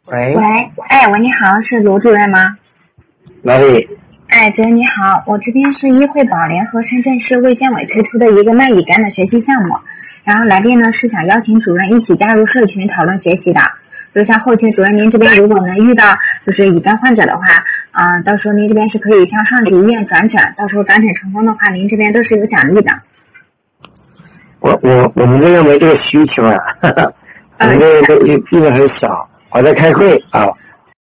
喂， 喂，你好，是卢主任吗？ 哪里？ 主任你好，我这边是医惠宝联合深圳市卫健委推出的一个麦乙肝的学习项目，然后来电呢是想邀请主任一起加入社群讨论学习的。就像后期主任您这边如果能遇到就是乙肝患者的话，到时候您这边是可以向上级医院转诊，到时候转诊成功的话，您这边都是有奖励的。 我们这个没这个需求啊，我们这个病人很少，我在开会啊。